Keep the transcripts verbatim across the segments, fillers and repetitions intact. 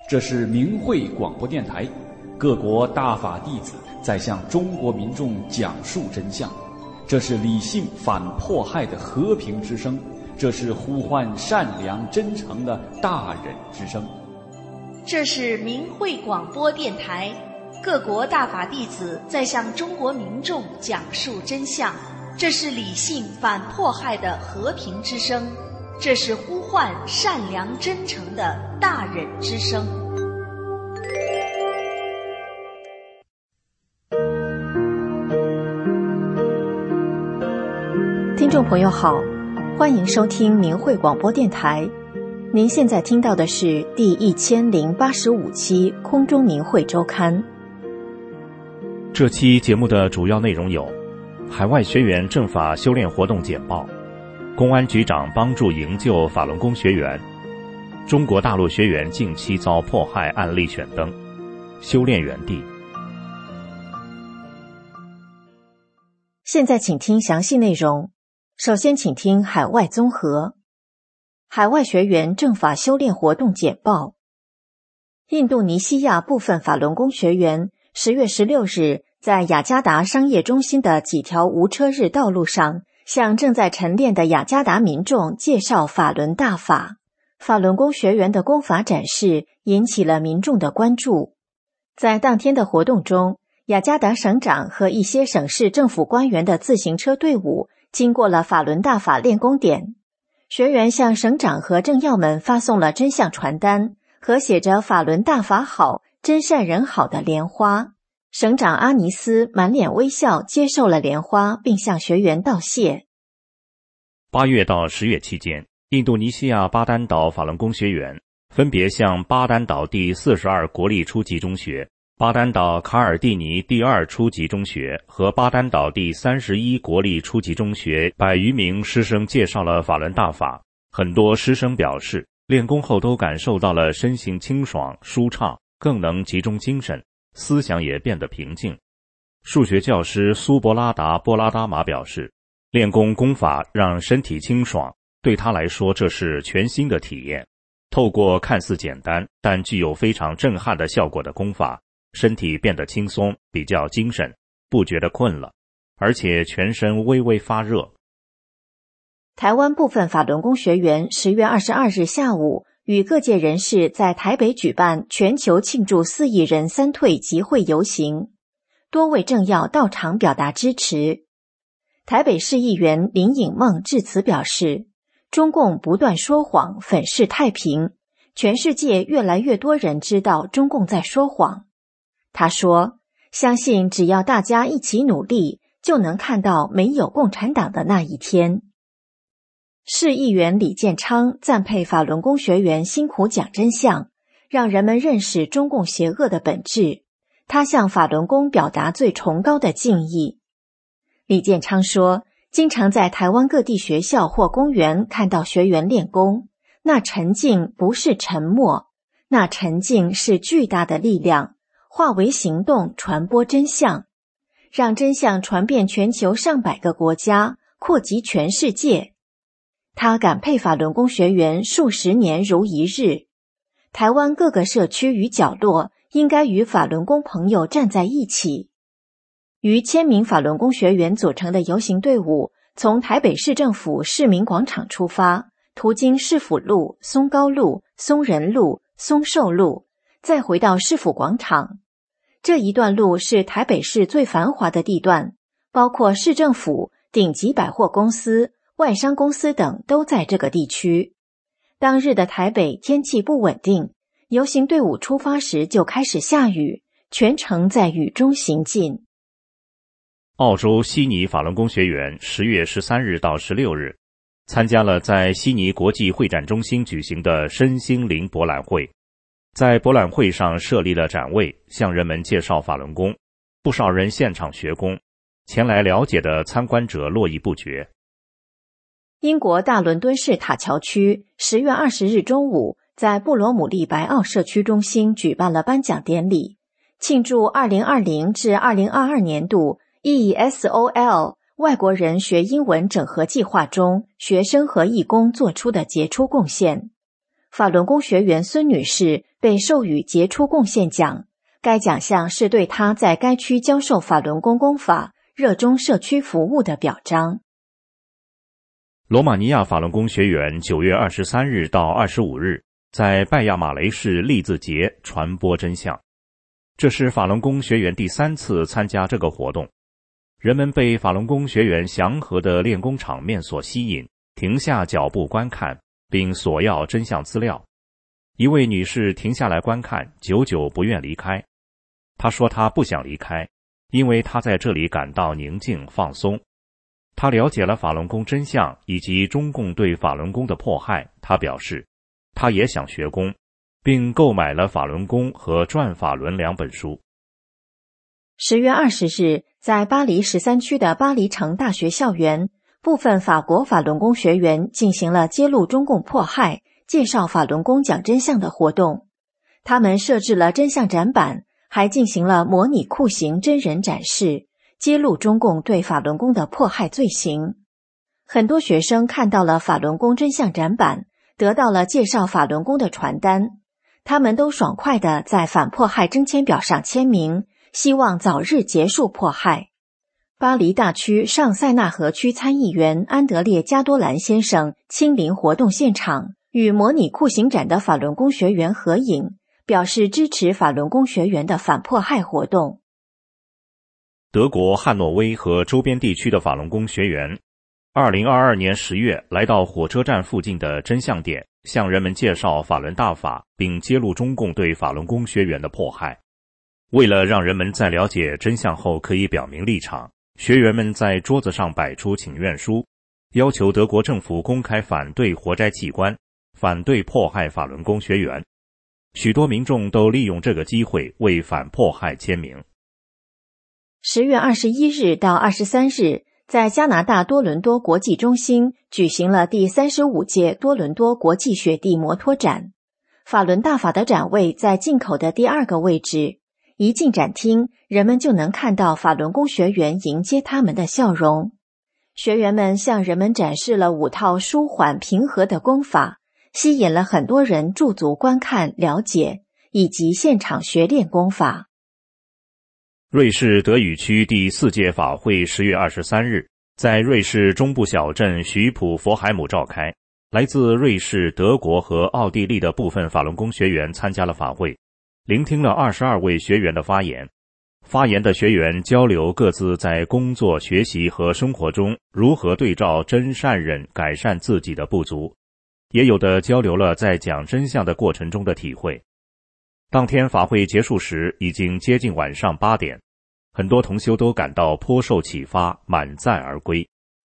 这是明慧广播电台，各国大法弟子在向中国民众讲述真相。这是理性反迫害的和平之声，这是呼唤善良真诚的大忍之声。 这是明慧广播电台，各国大法弟子在向中国民众讲述真相。这是理性反迫害的和平之声，这是呼唤善良真诚的大忍之声。 听众朋友好，欢迎收听明慧广播电台。您现在听到的是第一千零八十五期空中明慧周刊。 这期节目的主要内容有：海外学员政法修炼活动简报，公安局长帮助营救法轮功学员，中国大陆学员近期遭迫害案例选灯，修炼园地。 现在请听详细内容。首先请听海外综合。海外学员政法修炼活动简报。印度尼西亚部分法轮功学员十月十六日在雅加达商业中心的几条无车日道路上，向正在晨练的雅加达民众介绍法轮大法。法轮功学员的功法展示引起了民众的关注。在当天的活动中，雅加达省长和一些省市政府官员的自行车队伍经过了法轮大法练功点，学员向省长和政要们发送了真相传单和写着法轮大法好，真善人好的莲花。省长阿尼斯满脸微笑接受了莲花，并向学员道谢。 八月到十月期间，印度尼西亚巴丹岛法轮功学员分别向巴丹岛第四十二国立初级中学、巴丹岛卡尔蒂尼第二初级中学和巴丹岛第三十一国立初级中学百余名师生介绍了法轮大法。很多师生表示，练功后都感受到了身心清爽舒畅，更能集中精神，思想也变得平静。数学教师苏博拉达波拉达玛表示，练功功法让身体清爽，对他来说这是全新的体验。透过看似简单但具有非常震撼的效果的功法，身体变得轻松，比较精神，不觉得困了，而且全身微微发热。 台湾部分法轮功学员十月二十二日下午与各界人士在台北举办全球庆祝四亿人三退集会游行，多位政要到场表达支持。台北市议员林颖梦致辞表示，中共不断说谎，粉饰太平，全世界越来越多人知道中共在说谎。他说，相信只要大家一起努力，就能看到没有共产党的那一天。市议员李建昌赞佩法轮功学员辛苦讲真相，让人们认识中共邪恶的本质。他向法轮功表达最崇高的敬意。李建昌说，经常在台湾各地学校或公园看到学员练功，那沉静不是沉默，那沉静是巨大的力量，化为行动传播真相，让真相传遍全球上百个国家，扩及全世界。他感佩法轮功学员数十年如一日，台湾各个社区与角落应该与法轮功朋友站在一起。逾千名法轮功学员组成的游行队伍从台北市政府市民广场出发，途经市府路、松高路、松仁路、松寿路，再回到市府广场。这一段路是台北市最繁华的地段，包括市政府、顶级百货公司、外商公司等都在这个地区。当日的台北天气不稳定，游行队伍出发时就开始下雨，全程在雨中行进。 澳洲悉尼法轮功学员十月十三日到十六日参加了在悉尼国际会展中心举行的身心灵博览会，在博览会上设立了展位，向人们介绍法轮功，不少人现场学功，前来了解的参观者络绎不绝。 英国大伦敦市塔桥区十月二十日中午在布罗姆利白奥社区中心举办了颁奖典礼，庆祝二零二零至二零二二年度 E S O L 外国人学英文整合计划中学生和义工做出的杰出贡献。 法轮功学员孙女士被授予杰出贡献奖，该奖项是对她在该区教授法轮功功法、热衷社区服务的表彰。 罗马尼亚法轮功学员九月二十三日到二十五日在拜亚马雷市利字节传播真相，这是法轮功学员第三次参加这个活动。人们被法轮功学员祥和的练功场面所吸引，停下脚步观看，并索要真相资料。一位女士停下来观看，久久不愿离开。她说她不想离开，因为她在这里感到宁静放松。她了解了法轮功真相以及中共对法轮功的迫害。她表示她也想学功，并购买了法轮功和转法轮两本书。 十月二十日，在巴黎十三区的巴黎城大学校园，部分法国法轮功学员进行了揭露中共迫害、介绍法轮功讲真相的活动。他们设置了真相展板，还进行了模拟酷刑真人展示，揭露中共对法轮功的迫害罪行。很多学生看到了法轮功真相展板，得到了介绍法轮功的传单，他们都爽快地在反迫害征签表上签名，希望早日结束迫害。巴黎大区上塞纳河区参议员安德烈·加多兰先生亲临活动现场，与模拟酷刑展的法轮功学员合影，表示支持法轮功学员的反迫害活动。 德国汉诺威和周边地区的法轮功学员二零二二年十月来到火车站附近的真相点，向人们介绍法轮大法，并揭露中共对法轮功学员的迫害。为了让人们在了解真相后可以表明立场，学员们在桌子上摆出请愿书，要求德国政府公开反对活摘器官，反对迫害法轮功学员。许多民众都利用这个机会为反迫害签名。 十月二十一日到二十三日，在加拿大多伦多国际中心举行了第三十五届多伦多国际雪地摩托展。法轮大法的展位在进口的第二个位置，一进展厅，人们就能看到法轮功学员迎接他们的笑容。学员们向人们展示了五套舒缓平和的功法，吸引了很多人驻足观看、了解，以及现场学练功法。 瑞士德语区第四届法会十月二十三日在瑞士中部小镇许普佛海姆召开。来自瑞士、德国和奥地利的部分法轮功学员参加了法会，聆听了二十二位学员的发言。发言的学员交流各自在工作、学习和生活中如何对照真善忍改善自己的不足，也有的交流了在讲真相的过程中的体会。当天法会结束时已经接近晚上八点，很多同修都感到颇受启发，满载而归。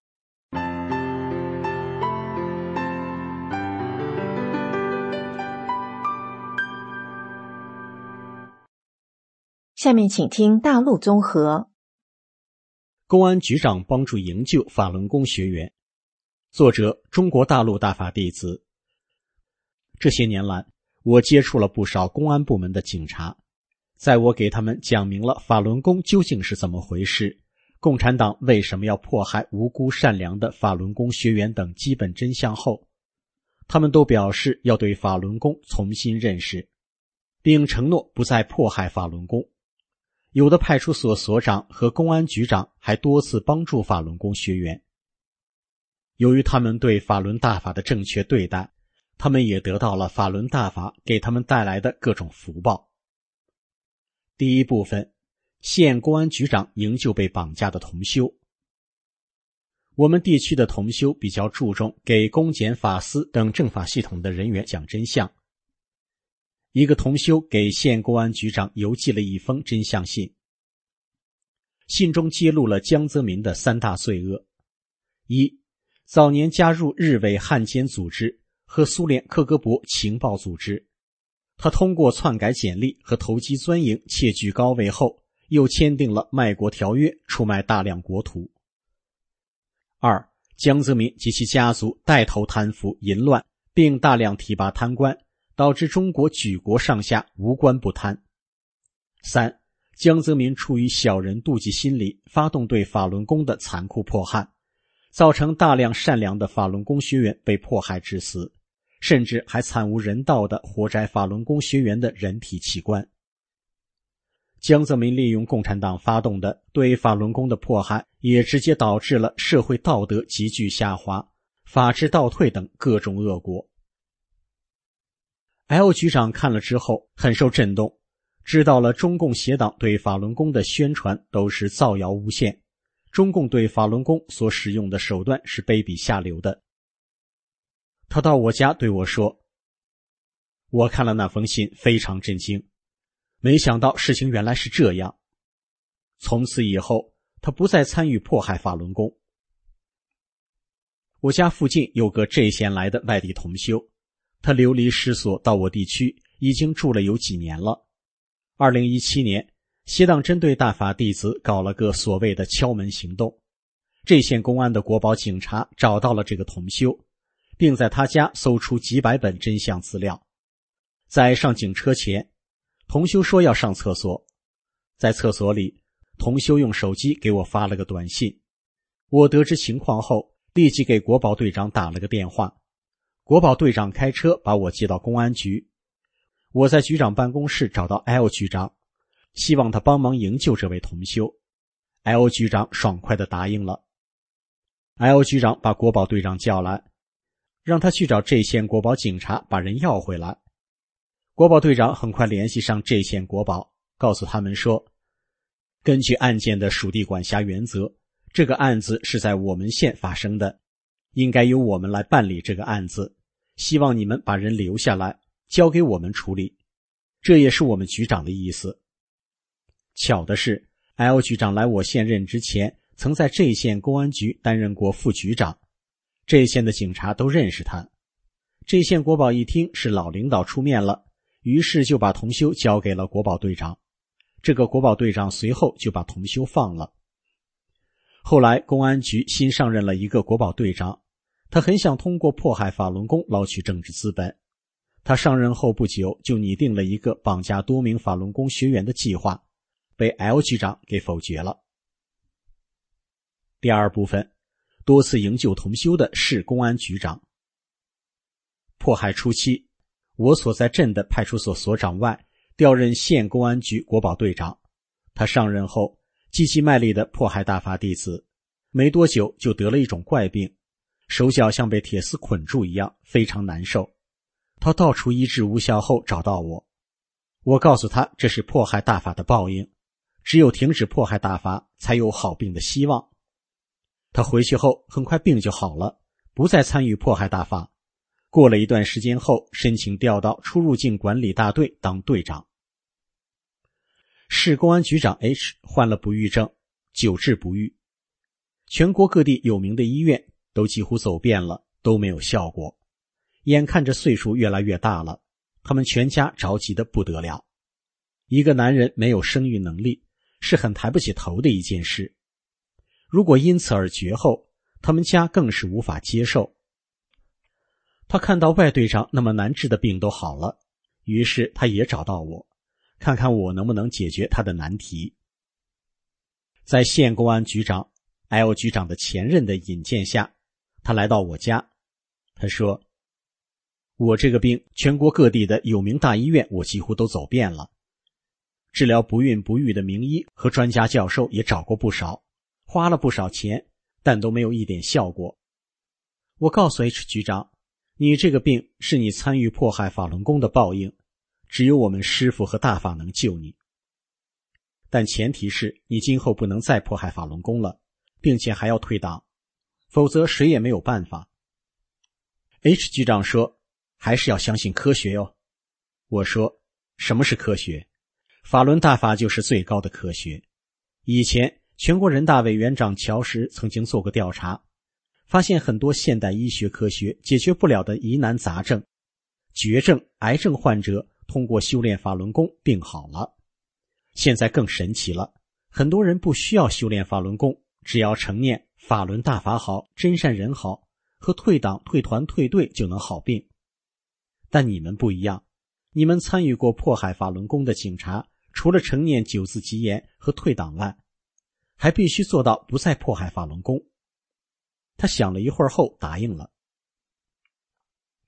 下面请听大陆综合。 公安局长帮助营救法轮功学员，作者中国大陆大法弟子。这些年来，我接触了不少公安部门的警察，在我给他们讲明了法轮功究竟是怎么回事，共产党为什么要迫害无辜善良的法轮功学员等基本真相后，他们都表示要对法轮功重新认识，并承诺不再迫害法轮功。有的派出所所长和公安局长还多次帮助法轮功学员。由于他们对法轮大法的正确对待，他们也得到了法轮大法给他们带来的各种福报。第一部分，县公安局长营救被绑架的同修。我们地区的同修比较注重给公检法司等政法系统的人员讲真相。一个同修给县公安局长邮寄了一封真相信，信中揭露了江泽民的三大罪恶：一、早年加入日伪汉奸组织和苏联克格勃情报组织，他通过篡改简历和投机钻营窃据高位后，又签订了卖国条约，出卖大量国土。二、江泽民及其家族带头贪腐淫乱，并大量提拔贪官，导致中国举国上下无官不贪。三、江泽民出于小人妒忌心理，发动对法轮功的残酷迫害，造成大量善良的法轮功学员被迫害致死， 甚至还惨无人道地活摘法轮功学员的人体器官。江泽民利用共产党发动的对法轮功的迫害，也直接导致了社会道德急剧下滑、法治倒退等各种恶果。L 局长看了之后很受震动，知道了中共邪党对法轮功的宣传都是造谣诬陷，中共对法轮功所使用的手段是卑鄙下流的。他到我家对我说，我看了那封信非常震惊，没想到事情原来是这样。从此以后，他不再参与迫害法轮功。我家附近有个这县来的外地同修，他流离失所到我地区，已经住了有几年了。二零一七年，邪党针对大法弟子搞了个所谓的敲门行动，这县公安的国保警察找到了这个同修，并在他家搜出几百本真相资料。在上警车前，同修说要上厕所，在厕所里，同修用手机给我发了个短信。我得知情况后，立即给国保队长打了个电话。国保队长开车把我接到公安局。我在局长办公室找到 L 局长，希望他帮忙营救这位同修。L 局长爽快地答应了。L 局长把国保队长叫来，让他去找这县国保警察把人要回来。国保队长很快联系上这县国保，告诉他们说，根据案件的属地管辖原则，这个案子是在我们县发生的，应该由我们来办理这个案子，希望你们把人留下来，交给我们处理，这也是我们局长的意思。巧的是 L 局长来我县任之前，曾在这县公安局担任过副局长，这县的警察都认识他。这县国保一听是老领导出面了，于是就把同修交给了国保队长。这个国保队长随后就把同修放了。后来公安局新上任了一个国保队长，他很想通过迫害法轮功捞取政治资本。他上任后不久就拟定了一个绑架多名法轮功学员的计划，被 L 局长给否决了。第二部分，多次营救同修的市公安局长。迫害初期，我所在镇的派出所所长外调任县公安局国保队长。他上任后积极卖力地迫害大法弟子，没多久就得了一种怪病，手脚像被铁丝捆住一样，非常难受。他到处医治无效后找到我，我告诉他这是迫害大法的报应，只有停止迫害大法才有好病的希望。他回去后很快病就好了，不再参与迫害大法。过了一段时间后，申请调到出入境管理大队当队长。市公安局长 H 患了不育症，久治不愈，全国各地有名的医院都几乎走遍了，都没有效果。眼看着岁数越来越大了，他们全家着急得不得了。一个男人没有生育能力，是很抬不起头的一件事。如果因此而绝后，他们家更是无法接受。他看到外队长那么难治的病都好了，于是他也找到我，看看我能不能解决他的难题。在县公安局长 L 局长的前任的引荐下，他来到我家。他说，我这个病全国各地的有名大医院我几乎都走遍了，治疗不孕不育的名医和专家教授也找过不少，花了不少钱，但都没有一点效果。我告诉 H 局长，你这个病是你参与迫害法轮功的报应，只有我们师父和大法能救你。但前提是你今后不能再迫害法轮功了，并且还要退党，否则谁也没有办法。H 局长说，还是要相信科学哟。我说，什么是科学？法轮大法就是最高的科学。以前全国人大委员长乔石曾经做过调查，发现很多现代医学科学解决不了的疑难杂症，绝症、癌症患者通过修炼法轮功病好了。现在更神奇了，很多人不需要修炼法轮功，只要承念法轮大法好，真善人好，和退党、退团、退队就能好病。但你们不一样，你们参与过迫害法轮功的警察，除了承念九字吉言和退党外，还必须做到不再迫害法轮功。他想了一会儿后答应了。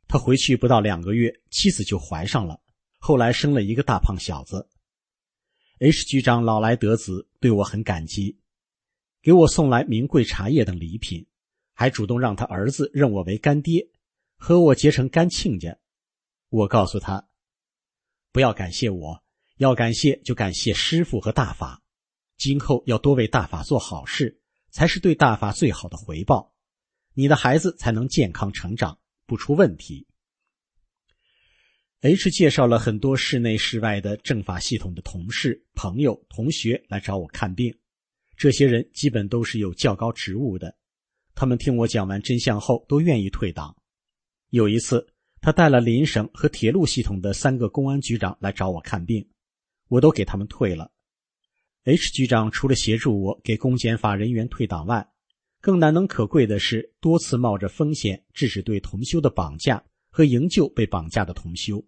他回去不到两个月，妻子就怀上了，后来生了一个大胖小子。H 局长老来得子，对我很感激，给我送来名贵茶叶等礼品，还主动让他儿子认我为干爹，和我结成干亲家。我告诉他，不要感谢我，要感谢就感谢师父和大法，今后要多为大法做好事，才是对大法最好的回报，你的孩子才能健康成长，不出问题。H 介绍了很多室内室外的政法系统的同事、朋友、同学来找我看病，这些人基本都是有较高职务的，他们听我讲完真相后都愿意退党。有一次，他带了邻省和铁路系统的三个公安局长来找我看病，我都给他们退了。H 局长除了协助我给公检法人员退党外，更难能可贵的是多次冒着风险制止对同修的绑架和营救被绑架的同修。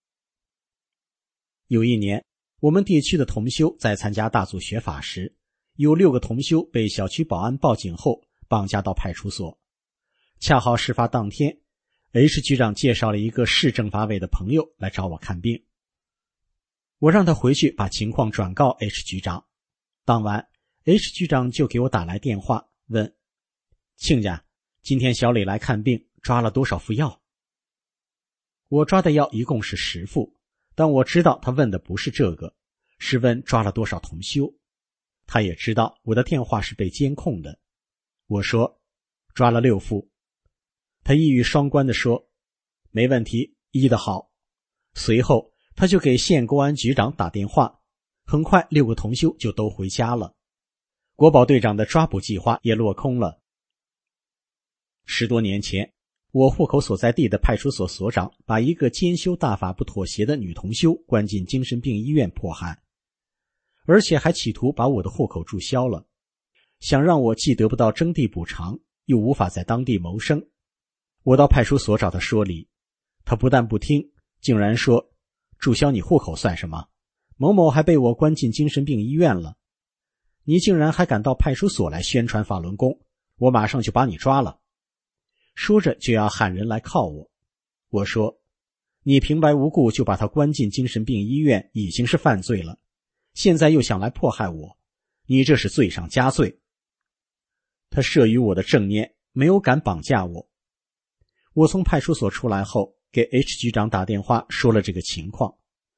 有一年，我们地区的同修在参加大组学法时，有六个同修被小区保安报警后绑架到派出所。恰好事发当天， H 局长介绍了一个市政法委的朋友来找我看病，我让他回去把情况转告 H 局长。当晚 H 局长就给我打来电话，问亲家，今天小李来看病，抓了多少副药？我抓的药一共是十副，但我知道他问的不是这个，是问抓了多少同修。他也知道我的电话是被监控的。我说抓了六副。他一语双关地说没问题，医得好。随后他就给县公安局长打电话，很快六个同修就都回家了。国保队长的抓捕计划也落空了。十多年前，我户口所在地的派出所所长把一个兼修大法不妥协的女同修关进精神病医院迫害，而且还企图把我的户口注销了，想让我既得不到征地补偿，又无法在当地谋生。我到派出所找他说理，他不但不听，竟然说注销你户口算什么？某某还被我关进精神病医院了，你竟然还敢到派出所来宣传法轮功，我马上就把你抓了。说着就要喊人来铐我。我说你平白无故就把他关进精神病医院已经是犯罪了，现在又想来迫害我，你这是罪上加罪。他慑于我的正念，没有敢绑架我。我从派出所出来后，给 H 局长打电话说了这个情况。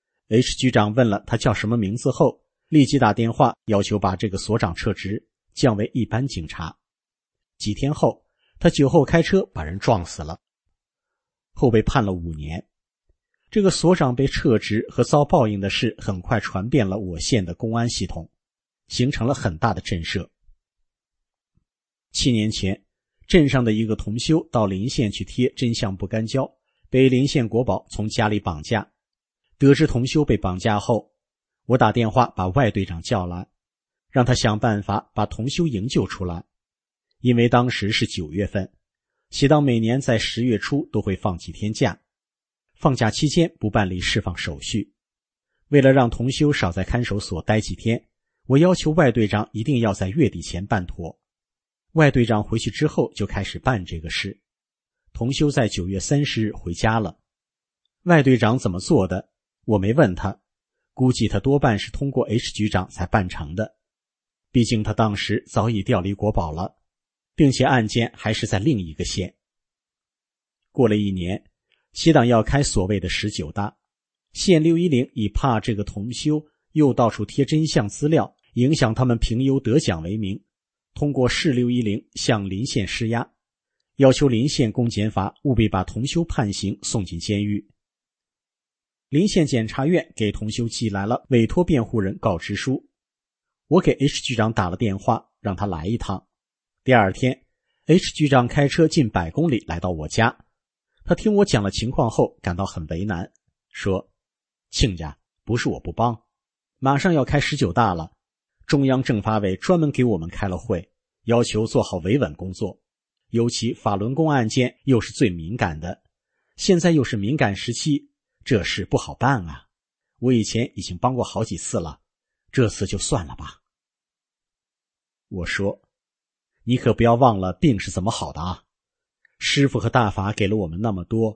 H 局长问了他叫什么名字后，立即打电话要求把这个所长撤职，降为一般警察。几天后，他酒后开车把人撞死了，后被判了五年。这个所长被撤职和遭报应的事很快传遍了我县的公安系统，形成了很大的震慑。七年前，镇上的一个同修到临县去贴真相不干胶，被临县国保从家里绑架。得知同修被绑架后，我打电话把外队长叫来，让他想办法把同修营救出来。因为当时是九月份，协党每年在十月初都会放几天假，放假期间不办理释放手续。为了让同修少在看守所待几天，我要求外队长一定要在月底前办妥。外队长回去之后就开始办这个事。同修在九月三十日回家了。外队长怎么做的，我没问他，估计他多半是通过 H 局长才办成的。毕竟他当时早已调离国保了，并且案件还是在另一个县。过了一年，协党要开所谓的十九大，县六一零以怕这个同修又到处贴真相资料，影响他们评优得奖为名，通过市六一零向临县施压，要求临县公检法务必把同修判刑送进监狱。临县检察院给同修寄来了委托辩护人告知书，我给 H 局长打了电话，让他来一趟。第二天 H 局长开车近百公里来到我家，他听我讲了情况后感到很为难，说亲家，不是我不帮，马上要开十九大了，中央政法委专门给我们开了会，要求做好维稳工作，尤其法轮功案件又是最敏感的，现在又是敏感时期，这事不好办啊。我以前已经帮过好几次了，这次就算了吧。我说你可不要忘了病是怎么好的啊！师父和大法给了我们那么多，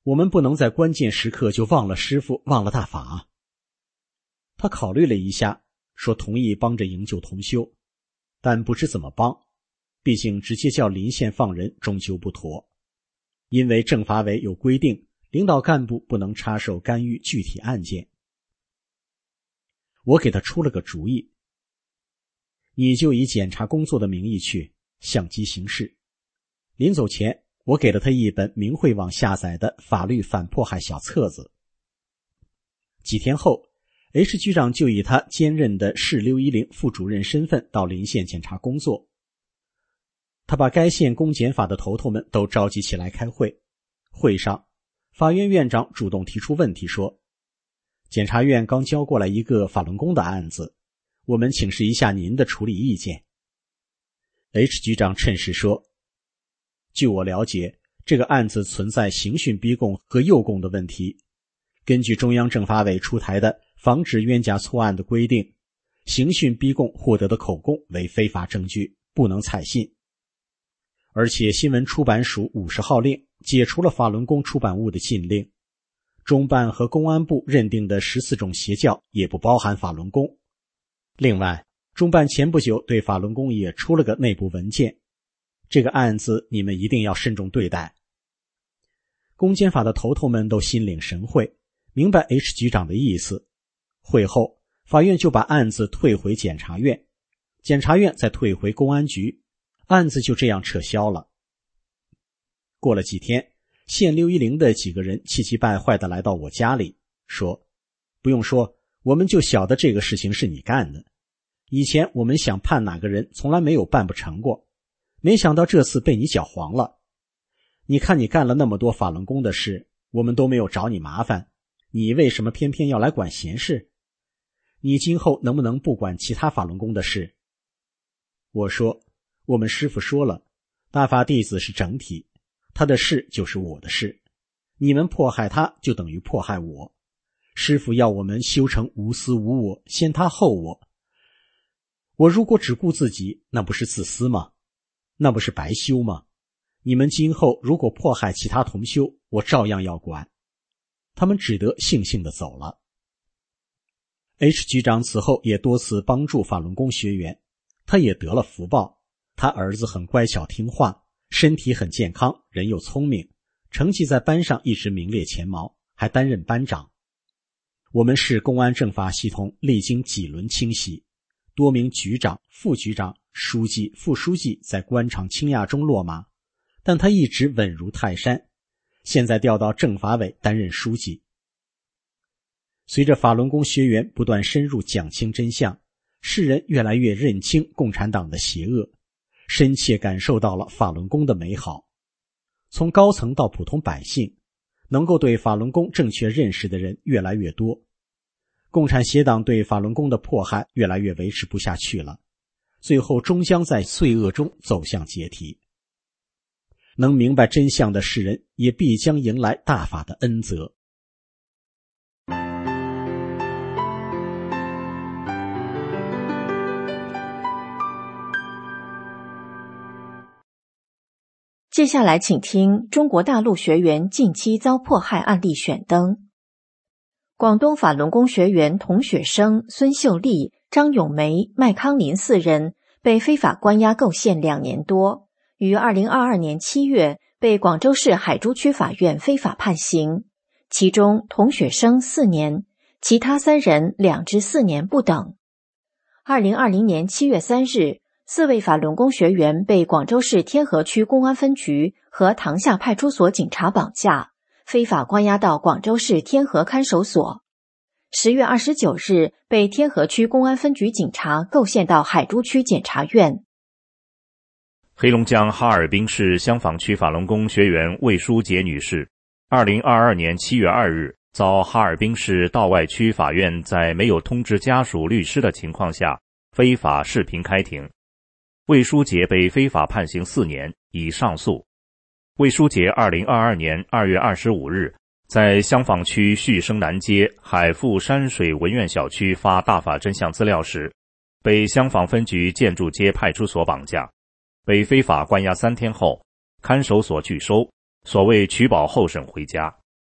我们不能在关键时刻就忘了师父，忘了大法。他考虑了一下，说同意帮着营救同修，但不知怎么帮，毕竟直接叫临县放人终究不妥，因为政法委有规定，领导干部不能插手干预具体案件。我给他出了个主意，你就以检察工作的名义去，相机行事。临走前，我给了他一本明慧网下载的法律反迫害小册子。几天后， H 局长就以他兼任的市六一零副主任身份到临县检查工作。他把该县公检法的头头们都召集起来开会。会上，法院院长主动提出问题说，检察院刚交过来一个法轮功的案子，我们请示一下您的处理意见。 H 局长趁势说，据我了解，这个案子存在刑讯逼供和诱供的问题。根据中央政法委出台的防止冤假错案的规定，刑讯逼供获得的口供为非法证据，不能采信。而且新闻出版署五十号令解除了法轮功出版物的禁令，中办和公安部认定的十四种邪教也不包含法轮功。另外，中办前不久对法轮功也出了个内部文件，这个案子你们一定要慎重对待。公检法的头头们都心领神会，明白 H 局长的意思。会后，法院就把案子退回检察院，检察院再退回公安局，案子就这样撤销了。过了几天，县六一零的几个人气急败坏地来到我家里，说，不用说，我们就晓得这个事情是你干的。以前我们想判哪个人从来没有办不成过，没想到这次被你搅黄了。你看你干了那么多法轮功的事，我们都没有找你麻烦，你为什么偏偏要来管闲事？你今后能不能不管其他法轮功的事？我说，我们师父说了，大法弟子是整体，他的事就是我的事，你们迫害他就等于迫害我。师父要我们修成无私无我，先他后我。我如果只顾自己，那不是自私吗？那不是白修吗？你们今后如果迫害其他同修，我照样要管。他们只得悻悻地走了。H 局长此后也多次帮助法轮功学员，他也得了福报。他儿子很乖巧听话，身体很健康，人又聪明，成绩在班上一直名列前茅，还担任班长。我们市公安政法系统历经几轮清洗，多名局长、副局长、书记、副书记在官场倾轧中落马，但他一直稳如泰山，现在调到政法委担任书记。随着法轮功学员不断深入讲清真相，世人越来越认清共产党的邪恶，深切感受到了法轮功的美好。从高层到普通百姓，能够对法轮功正确认识的人越来越多。共产邪党对法轮功的迫害越来越维持不下去了，最后终将在罪恶中走向解体。能明白真相的世人也必将迎来大法的恩泽。 接下来请听中国大陆学员近期遭迫害案例选灯。广东法轮功学员童雪生、孙秀丽、张咏梅、麦康林四人被非法关押构陷两年多，于二零二二年七月被广州市海珠区法院非法判刑，其中童雪生四年，其他三人两至四年不等。二零二零年七月三日，四位法轮功学员被广州市天河区公安分局和塘厦派出所警察绑架，非法关押到广州市天河看守所。十月二十九日，被天河区公安分局警察构陷到海珠区检察院。 黑龙江哈尔滨市香坊区法轮功学员魏淑杰女士，二零二二年七月二日遭哈尔滨市道外区法院在没有通知家属、律师的情况下非法视频开庭。魏淑杰被非法判刑四年，已上诉。魏淑杰二零二二年二月二十五日在香坊区旭升南街海富山水文苑小区发大法真相资料时，被香坊分局建筑街派出所绑架，被非法关押三天后，看守所拒收，所谓取保候审回家。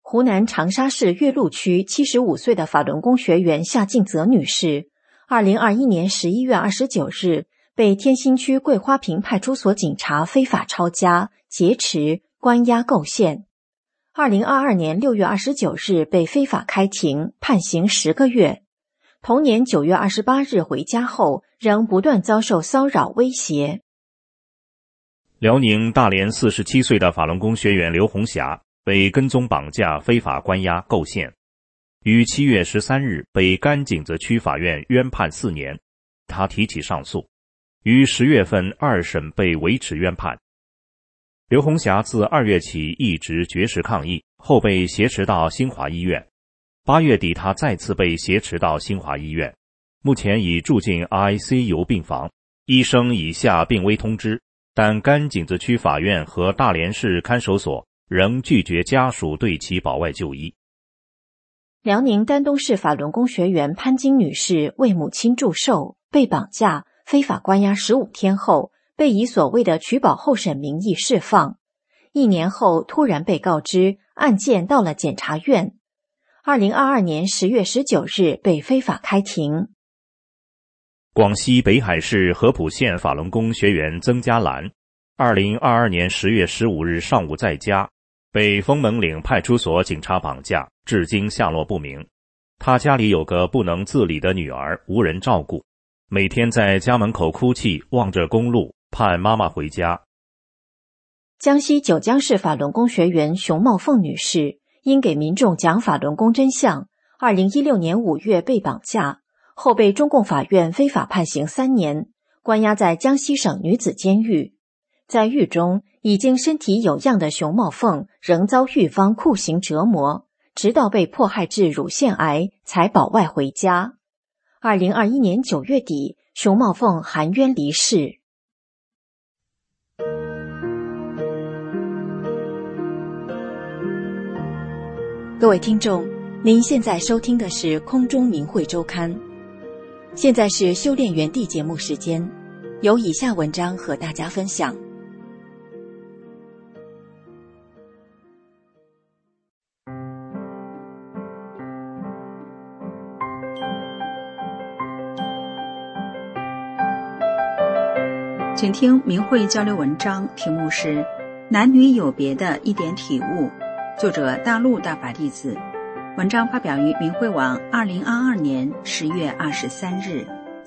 湖南长沙市岳麓区七十五岁的法轮功学员夏静泽女士，二零二一年十一月二十九日被天心区桂花坪派出所警察非法抄家、劫持、关押构陷。二零二二年六月二十九日被非法开庭，判刑十个月。同年九月二十八日回家后，仍不断遭受骚扰威胁。 辽宁大连四十七岁的法轮功学员刘红霞被跟踪绑架、非法关押构陷，于七月十三日被甘井泽区法院冤判四年，他提起上诉，于十月份二审被维持冤判。刘红霞自二月起一直绝食抗议，后被挟持到新华医院。八月底，他再次被挟持到新华医院，目前已住进 I C U 病房，医生已下病危通知，但甘井泽区法院和大连市看守所仍拒绝家属对其保外就医。 辽宁丹东市法轮功学员潘金女士为母亲祝寿，被绑架、非法关押十五天后，被以所谓的取保候审名义释放。一年后，突然被告知案件到了检察院。二零二二年十月十九日被非法开庭。 广西北海市合浦县法轮功学员曾嘉兰，二零二二年十月十五日上午在家被枫门岭派出所警察绑架，至今下落不明。他家里有个不能自理的女儿，无人照顾，每天在家门口哭泣，望着公路，盼妈妈回家。 江西九江市法轮功学员熊茂凤女士因给民众讲法轮功真相，二零一六年五月被绑架，后被中共法院非法判刑三年，关押在江西省女子监狱。在狱中，已经身体有恙的熊茂凤仍遭狱方酷刑折磨，直到被迫害致乳腺癌才保外回家。二零二一年九月底，熊茂凤含冤离世。各位听众，您现在收听的是空中明慧周刊。现在是修炼园地节目时间，有以下文章和大家分享。 请听明慧交流文章，题目是男女有别的一点体悟，作者大陆大法弟子，文章发表于明慧网二零二二年十月二十三日。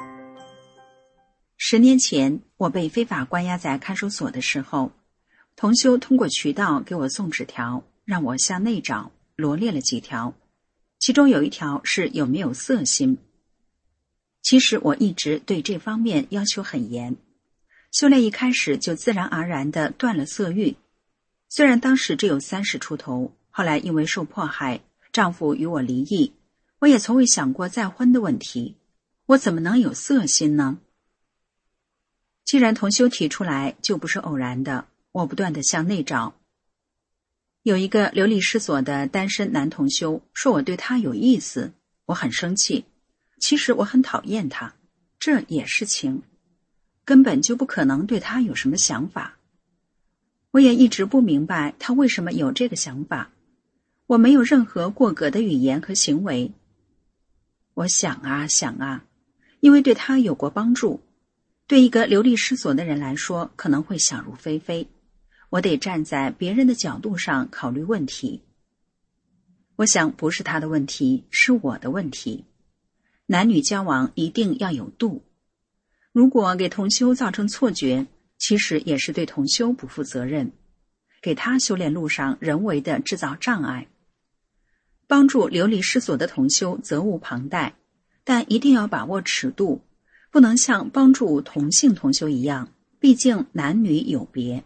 十年前，我被非法关押在看守所的时候，同修通过渠道给我送纸条，让我向内找，罗列了几条，其中有一条是有没有色心。其实我一直对这方面要求很严，修炼一开始就自然而然地断了色欲。虽然当时只有三十出头，后来因为受迫害，丈夫与我离异，我也从未想过再婚的问题，我怎么能有色心呢？既然同修提出来，就不是偶然的，我不断地向内找。有一个流离失所的单身男同修说我对他有意思，我很生气，其实我很讨厌他，这也是情，根本就不可能对他有什么想法。我也一直不明白他为什么有这个想法，我没有任何过格的语言和行为。我想啊想啊，因为对他有过帮助，对一个流离失所的人来说可能会想入非非，我得站在别人的角度上考虑问题。我想不是他的问题，是我的问题。男女交往一定要有度，如果给同修造成错觉，其实也是对同修不负责任，给他修炼路上人为的制造障碍。帮助流离失所的同修责无旁贷，但一定要把握尺度，不能像帮助同性同修一样，毕竟男女有别。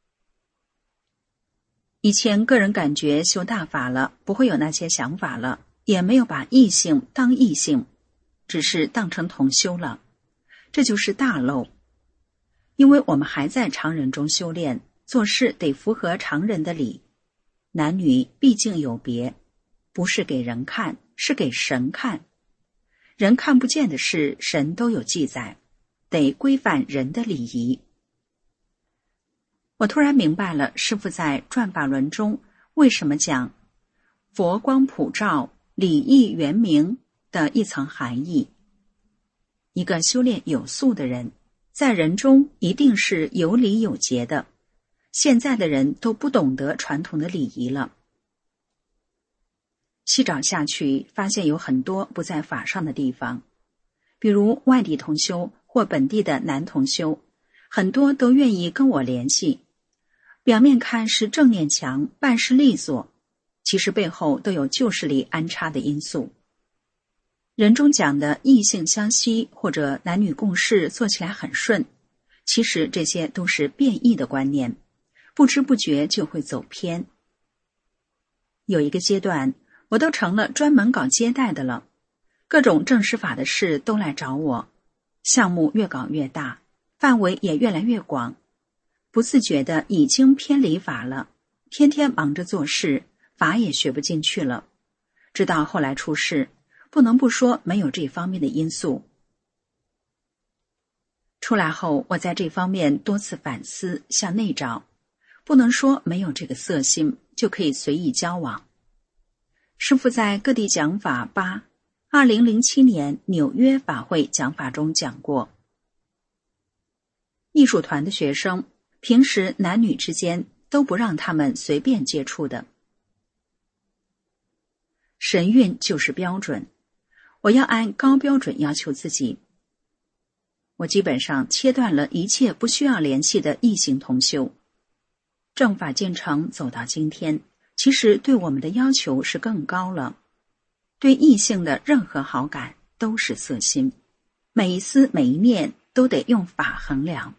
以前个人感觉修大法了，不会有那些想法了，也没有把异性当异性，只是当成同修了，这就是大漏。因为我们还在常人中修炼，做事得符合常人的理。男女毕竟有别，不是给人看，是给神看。人看不见的事，神都有记载，得规范人的礼仪。我突然明白了师父在转法轮中为什么讲佛光普照、礼义圆明的一层含义。一个修炼有素的人，在人中一定是有礼有节的。现在的人都不懂得传统的礼仪了。细找下去，发现有很多不在法上的地方，比如外地同修或本地的男同修，很多都愿意跟我联系，表面看是正念强，办事利索，其实背后都有旧势力安插的因素。人中讲的异性相吸或者男女共事做起来很顺，其实这些都是变异的观念，不知不觉就会走偏。有一个阶段，我都成了专门搞接待的了，各种正式法的事都来找我，项目越搞越大，范围也越来越广，不自觉的已经偏离法了，天天忙着做事，法也学不进去了。直到后来出事，不能不说没有这方面的因素。出来后，我在这方面多次反思，向内找，不能说没有这个色心就可以随意交往。师父在各地讲法八二零零七年纽约法会讲法中讲过，艺术团的学生平时男女之间都不让他们随便接触的。神韵就是标准，我要按高标准要求自己。我基本上切断了一切不需要联系的异性同修。正法进程走到今天，其实对我们的要求是更高了。对异性的任何好感都是色心，每一丝每一念都得用法衡量。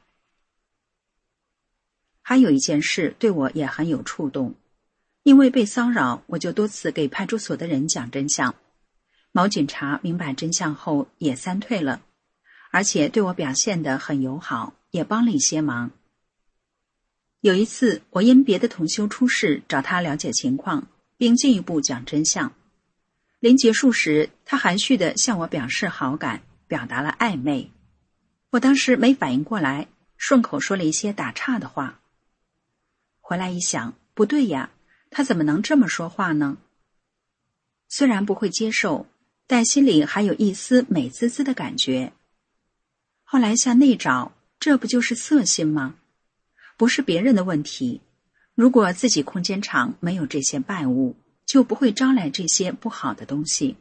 还有一件事对我也很有触动，因为被骚扰，我就多次给派出所的人讲真相。毛警察明白真相后也三退了，而且对我表现得很友好，也帮了一些忙。有一次，我因别的同修出事，找他了解情况，并进一步讲真相。临结束时，他含蓄地向我表示好感，表达了暧昧。我当时没反应过来，顺口说了一些打岔的话。回来一想，不对呀，他怎么能这么说话呢？虽然不会接受，但心里还有一丝美滋滋的感觉。后来向内找，这不就是色心吗？不是别人的问题，如果自己空间场没有这些败物，就不会招来这些不好的东西。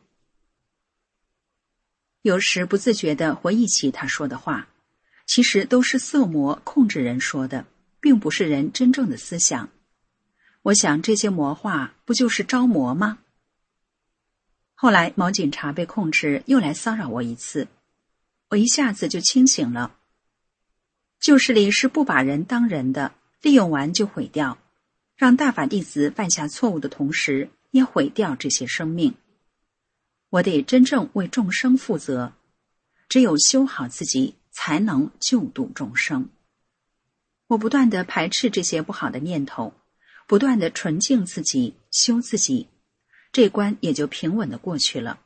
有时不自觉地回忆起他说的话，其实都是色魔控制人说的，并不是人真正的思想。我想这些魔话不就是招魔吗？后来毛警察被控制，又来骚扰我一次，我一下子就清醒了。旧势力是不把人当人的，利用完就毁掉，让大法弟子犯下错误的同时，也毁掉这些生命。我得真正为众生负责，只有修好自己，才能救度众生。我不断地排斥这些不好的念头，不断地纯净自己，修自己，这关也就平稳地过去了。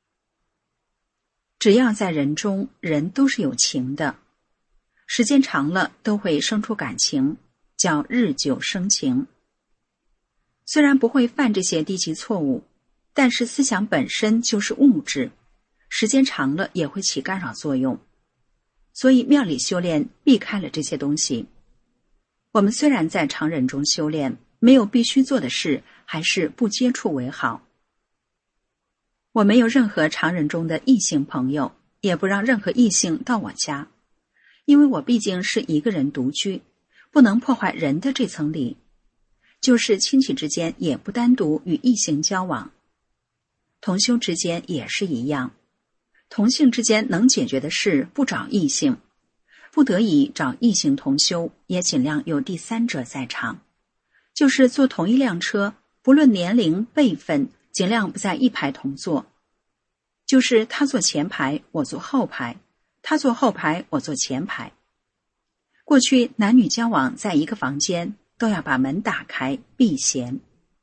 只要在人中，人都是有情的，时间长了都会生出感情，叫日久生情。虽然不会犯这些低级错误，但是思想本身就是物质，时间长了也会起干扰作用。所以庙里修炼避开了这些东西。我们虽然在常人中修炼，没有必须做的事，还是不接触为好。我没有任何常人中的异性朋友，也不让任何异性到我家，因为我毕竟是一个人独居，不能破坏人的这层礼。就是亲戚之间也不单独与异性交往，同修之间也是一样。同性之间能解决的事不找异性，不得已找异性同修，也尽量有第三者在场。就是坐同一辆车，不论年龄辈分，尽量不在一排同坐。就是他坐前排，我坐后排，他坐后排，我坐前排。过去男女交往在一个房间，都要把门打开，避嫌。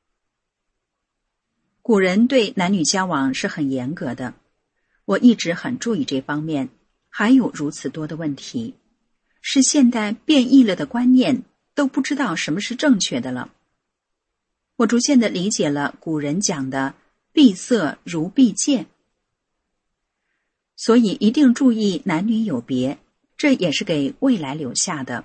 古人对男女交往是很严格的，我一直很注意这方面，还有如此多的问题，是现代变异了的观念，都不知道什么是正确的了。 我逐渐地理解了古人讲的闭塞如闭剑，所以一定注意男女有别，这也是给未来留下的。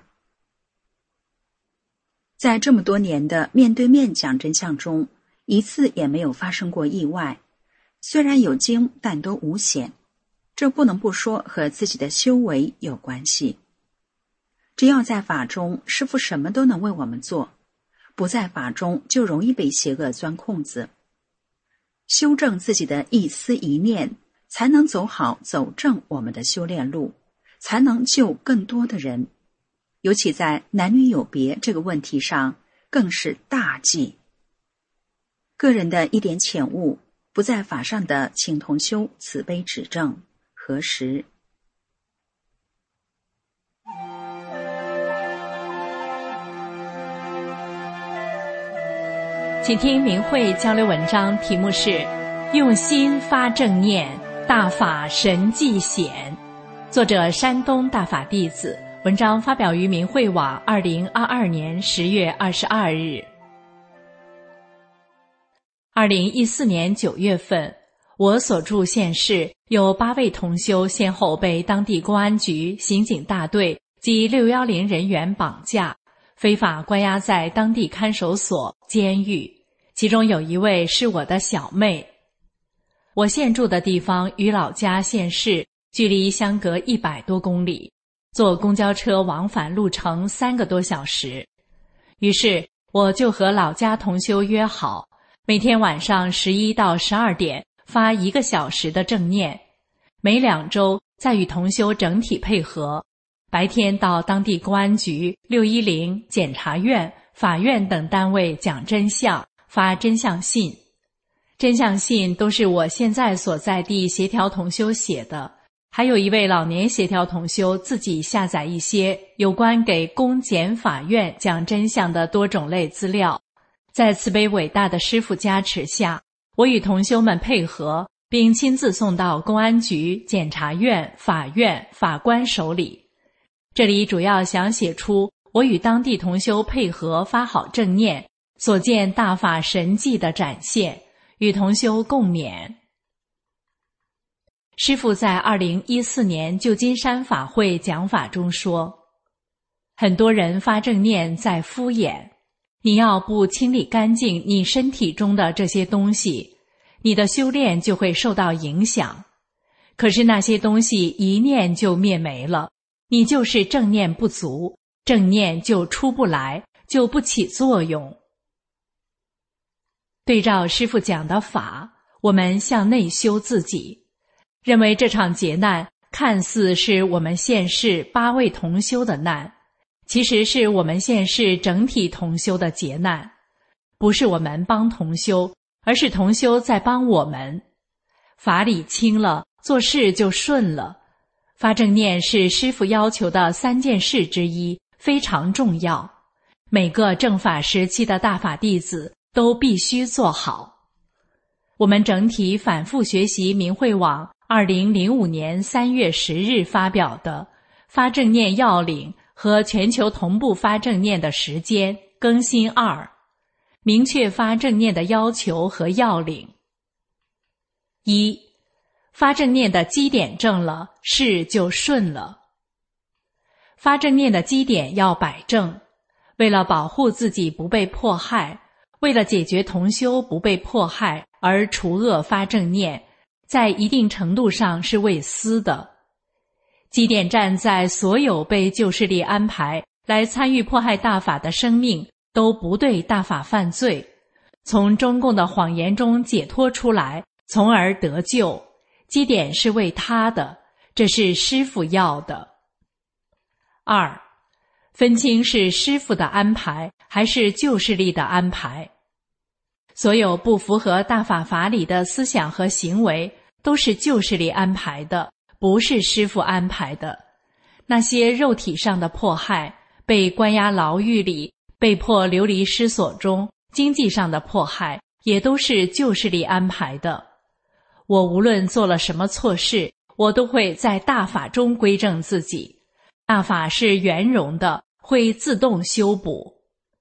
在这么多年的面对面讲真相中，一次也没有发生过意外，虽然有惊，但都无险。这不能不说和自己的修为有关系。只要在法中，师父什么都能为我们做；不在法中，就容易被邪恶钻空子。修正自己的一思一念，才能走好走正我们的修炼路，才能救更多的人。尤其在男女有别这个问题上，更是大忌。个人的一点浅悟，不在法上的请同修慈悲指正，何时？ 请听明慧交流文章，题目是用心发正念，大法神迹显。作者山东大法弟子，文章发表于明慧网二零二二年十月二十二日。二零一四年九月份，我所住县市有八位同修先后被当地公安局、刑警大队及六一零人员绑架，非法关押在当地看守所、监狱，其中有一位是我的小妹。我现住的地方与老家县市距离相隔一百多公里，坐公交车往返路程三个多小时。于是我就和老家同修约好，每天晚上十一到十二点发一个小时的正念，每两周再与同修整体配合，白天到当地公安局、六一零、检察院、法院等单位讲真相，发真相信。真相信都是我现在所在地协调同修写的，还有一位老年协调同修自己下载一些有关给公检法院讲真相的多种类资料。在慈悲伟大的师父加持下，我与同修们配合，并亲自送到公安局、检察院、法院、法官手里。这里主要想写出我与当地同修配合发好正念，所见大法神迹的展现，与同修共勉。师父在二零一四年旧金山法会讲法中说，很多人发正念在敷衍，你要不清理干净你身体中的这些东西，你的修炼就会受到影响。可是那些东西一念就灭没了，你就是正念不足，正念就出不来，就不起作用。对照师父讲的法，我们向内修自己，认为这场劫难看似是我们县市八位同修的难，其实是我们县市整体同修的劫难，不是我们帮同修，而是同修在帮我们。法理清了，做事就顺了。发正念是师父要求的三件事之一，非常重要，每个正法时期的大法弟子都必须做好。我们整体反复学习明慧网二零零五年三月十日发表的发正念要领和全球同步发正念的时间更新二，明确发正念的要求和要领。一，发正念的基点正了，事就顺了。发正念的基点要摆正，为了保护自己不被迫害，为了解决同修不被迫害而除恶发正念，在一定程度上是为私的。基点站在所有被旧势力安排来参与迫害大法的生命都不对大法犯罪，从中共的谎言中解脱出来，从而得救。基点是为他的，这是师父要的。二，分清是师父的安排还是旧势力的安排。所有不符合大法法理的思想和行为都是旧势力安排的，不是师父安排的。那些肉体上的迫害，被关押牢狱里，被迫流离失所中，经济上的迫害也都是旧势力安排的。我无论做了什么错事，我都会在大法中归正自己。大法是圆融的，会自动修补。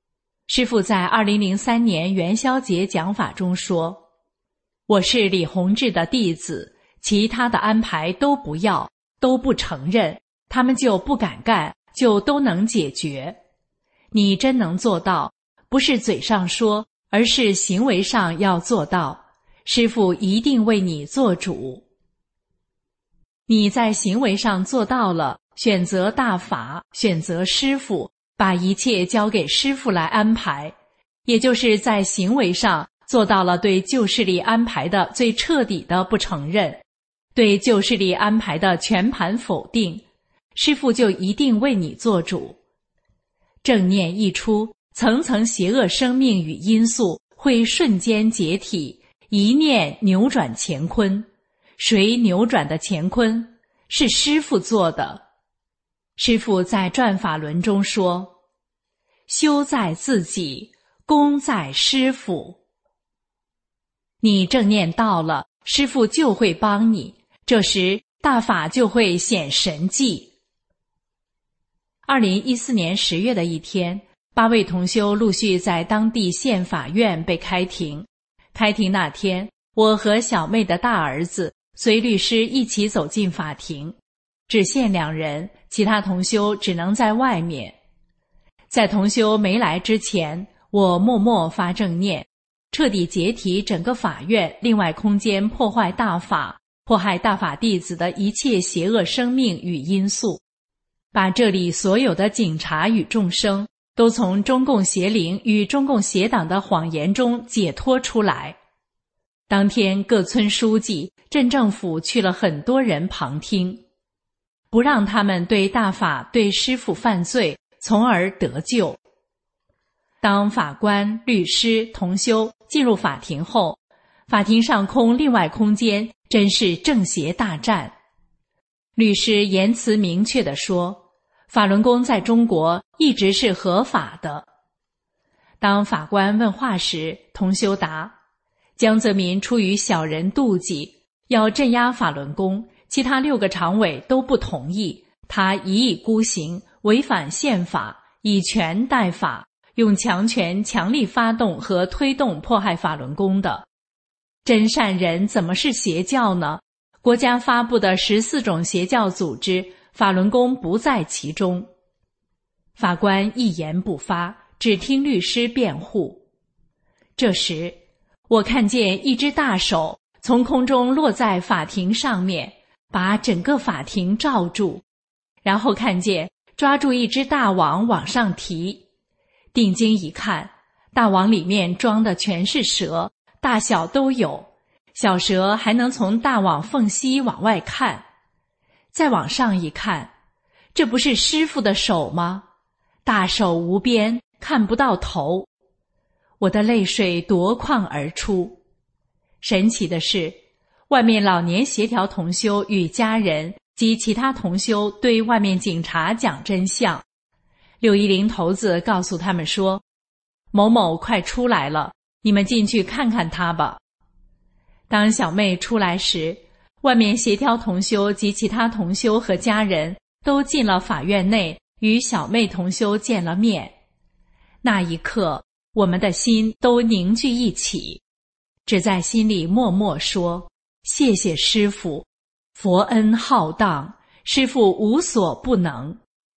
师父在二零零三年元宵节讲法中说，我是李洪志的弟子，其他的安排都不要，都不承认，他们就不敢干，就都能解决。你真能做到，不是嘴上说，而是行为上要做到，师父一定为你做主。你在行为上做到了，选择大法，选择师父，把一切交给师父来安排，也就是在行为上做到了对旧势力安排的最彻底的不承认，对旧势力安排的全盘否定，师父就一定为你做主。正念一出，层层邪恶生命与因素会瞬间解体，一念扭转乾坤。谁扭转的乾坤？是师父做的。师父在转法轮中说，修在自己，功在师父。你正念到了，师父就会帮你，这时大法就会显神迹。二零一四年十月的一天，八位同修陆续在当地县法院被开庭。开庭那天，我和小妹的大儿子随律师一起走进法庭，只限两人，其他同修只能在外面。在同修没来之前，我默默发正念，彻底解体整个法院另外空间破坏大法，迫害大法弟子的一切邪恶生命与因素，把这里所有的警察与众生都从中共邪灵与中共邪党的谎言中解脱出来。当天各村书记、镇政府去了很多人旁听，不让他们对大法对师父犯罪，从而得救。当法官、律师、同修进入法庭后，法庭上空另外空间真是正邪大战。律师言辞明确地说，法轮功在中国一直是合法的。当法官问话时，同修答，江泽民出于小人妒忌，要镇压法轮功，其他六个常委都不同意，他一意孤行，违反宪法，以权代法，用强权强力发动和推动迫害法轮功的。真善人怎么是邪教呢？国家发布的十四种邪教组织，法轮功不在其中。法官一言不发，只听律师辩护。这时，我看见一只大手从空中落在法庭上面，把整个法庭罩住，然后看见抓住一只大网往上提。定睛一看，大网里面装的全是蛇，大小都有，小蛇还能从大网缝隙往外看。再往上一看，这不是师父的手吗？大手无边，看不到头。我的泪水夺眶而出。神奇的是，外面老年协调同修与家人及其他同修对外面警察讲真相。六一零头子告诉他们说，某某快出来了，你们进去看看他吧。当小妹出来时，外面协调同修及其他同修和家人都进了法院内，与小妹同修见了面。那一刻，我们的心都凝聚一起，只在心里默默说，谢谢师父，佛恩浩荡，师父无所不能。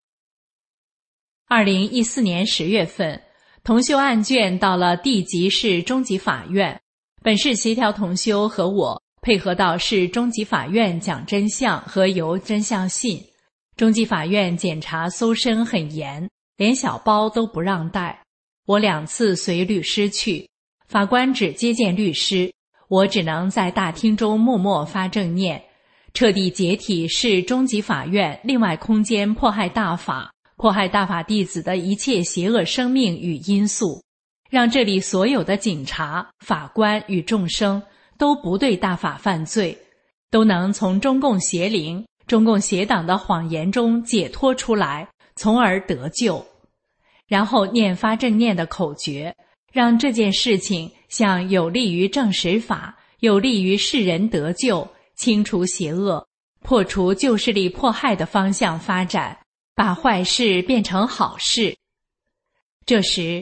二零一四年十月份，同修案卷到了地级市中级法院，本市协调同修和我配合到市中级法院讲真相和邮真相信。中级法院检查搜身很严，连小包都不让带。我两次随律师去，法官只接见律师，我只能在大厅中默默发正念，彻底解体市中级法院另外空间迫害大法，迫害大法弟子的一切邪恶生命与因素，让这里所有的警察、法官与众生都不对大法犯罪，都能从中共邪灵、中共邪党的谎言中解脱出来，从而得救。然后念发正念的口诀，让这件事情向有利于正实法、有利于世人得救、清除邪恶、破除旧势力迫害的方向发展，把坏事变成好事。这时，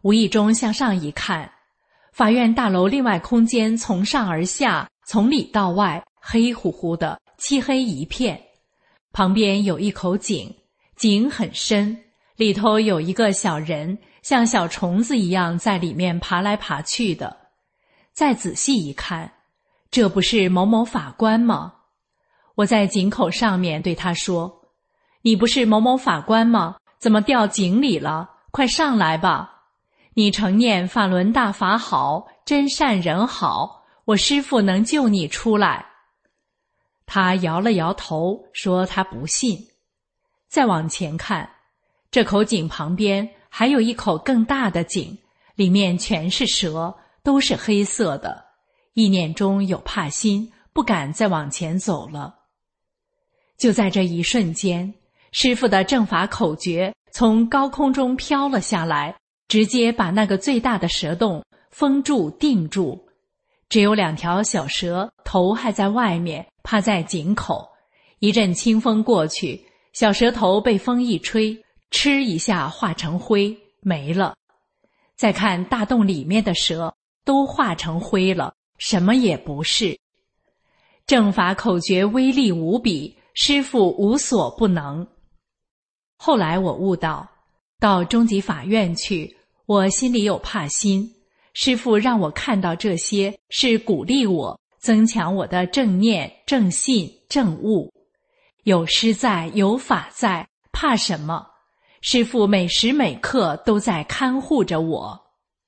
无意中向上一看，法院大楼另外空间从上而下，从里到外黑乎乎的，漆黑一片。旁边有一口井，井很深，里头有一个小人，像小虫子一样在里面爬来爬去的。再仔细一看，这不是某某法官吗？我在井口上面对他说：你不是某某法官吗？怎么掉井里了？快上来吧！你承念法轮大法好，真善人好，我师父能救你出来。他摇了摇头，说他不信。再往前看，这口井旁边还有一口更大的井，里面全是蛇，都是黑色的。意念中有怕心，不敢再往前走了。就在这一瞬间，师父的正法口诀从高空中飘了下来，直接把那个最大的蛇洞封住定住。只有两条小蛇头还在外面，趴在井口。一阵清风过去，小蛇头被风一吹，嗤一下化成灰没了。再看大洞里面的蛇都化成灰了，什么也不是。正法口诀威力无比，师父无所不能。后来我悟到，到终极法院去，我心里有怕心，师父让我看到这些，是鼓励我，增强我的正念、正信、正悟。有师在，有法在，怕什么？师父每时每刻都在看护着我。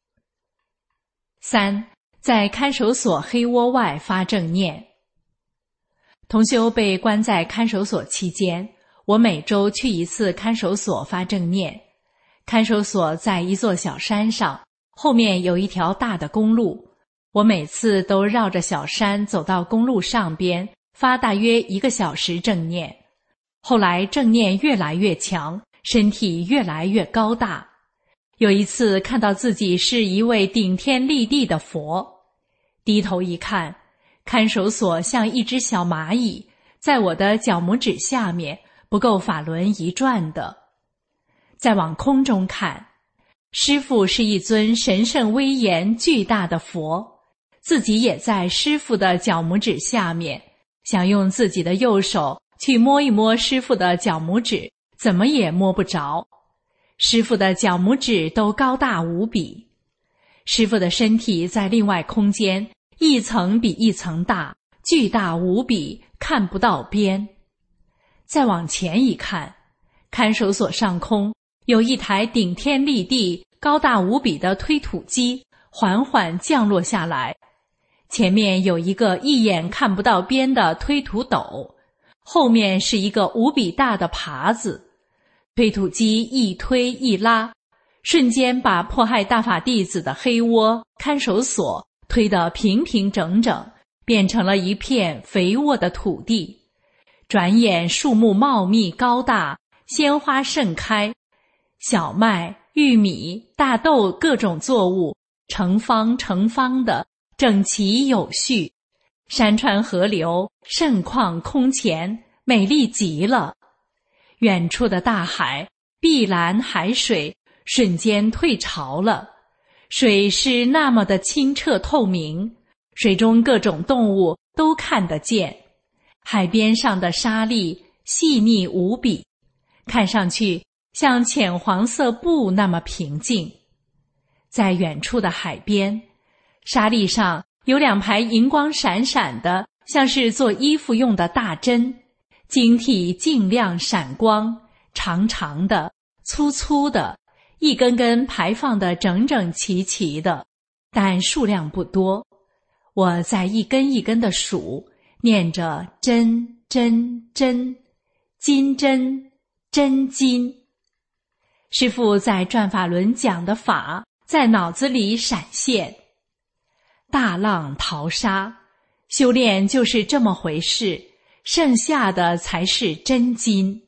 三，在看守所黑窝外发正念。同修被关在看守所期间，我每周去一次看守所发正念。看守所在一座小山上，后面有一条大的公路，我每次都绕着小山走到公路上边，发大约一个小时正念。后来正念越来越强，身体越来越高大。有一次看到自己是一位顶天立地的佛，低头一看，看守所像一只小蚂蚁，在我的脚拇指下面，不够法轮一转的。再往空中看，师父是一尊神圣威严巨大的佛，自己也在师父的脚拇指下面，想用自己的右手去摸一摸师父的脚拇指，怎么也摸不着。师父的脚拇指都高大无比，师父的身体在另外空间，一层比一层大，巨大无比，看不到边。再往前一看，看守所上空有一台顶天立地、高大无比的推土机，缓缓降落下来。前面有一个一眼看不到边的推土斗，后面是一个无比大的耙子。推土机一推一拉，瞬间把迫害大法弟子的黑窝看守所推得平平整整，变成了一片肥沃的土地。转眼树木茂密高大，鲜花盛开，小麦、玉米、大豆各种作物成方成方的，整齐有序。山川河流盛况空前，美丽极了。远处的大海，碧蓝海水瞬间退潮了，水是那么的清澈透明，水中各种动物都看得见。海边上的沙粒细腻无比，看上去像浅黄色布那么平静。在远处的海边，沙粒上有两排银光闪闪的，像是做衣服用的大针，晶体净亮闪光，长长的，粗粗的，一根根排放得整整齐齐的，但数量不多。我在一根一根的数，念着针针针，金针真金。师父在转法轮讲的法在脑子里闪现。大浪淘沙，修炼就是这么回事，剩下的才是真金。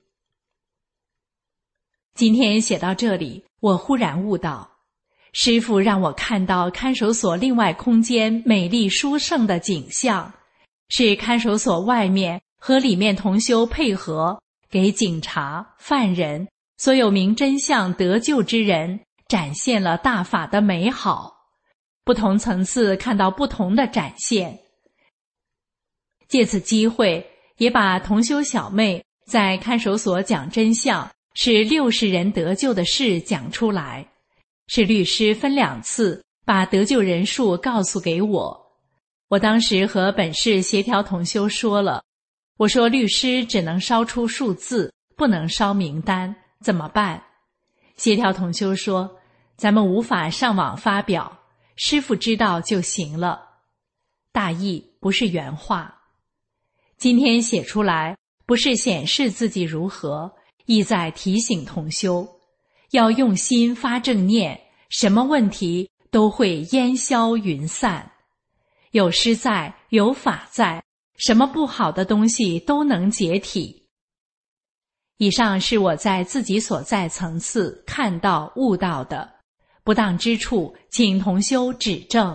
今天写到这里，我忽然悟到，师父让我看到看守所另外空间美丽殊胜的景象，是看守所外面和里面同修配合，给警察、犯人、所有明真相得救之人展现了大法的美好，不同层次看到不同的展现。借此机会，也把同修小妹在看守所讲真相使六十人得救的事讲出来，是律师分两次把得救人数告诉给我。我当时和本市协调同修说了，我说律师只能烧出数字，不能烧名单，怎么办？协调同修说，咱们无法上网发表，师父知道就行了。大意不是原话。今天写出来，不是显示自己如何，意在提醒同修，要用心发正念，什么问题都会烟消云散。有师在，有法在，什么不好的东西都能解体。以上是我在自己所在层次看到悟到的，不当之处请同修指正。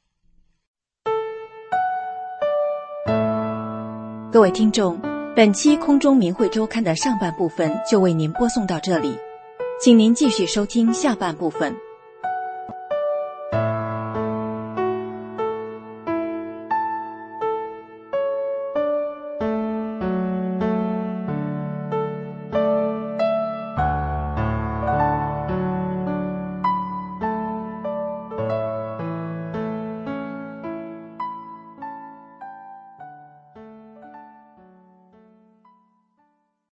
各位听众，本期空中明慧周刊的上半部分就为您播送到这里，请您继续收听下半部分。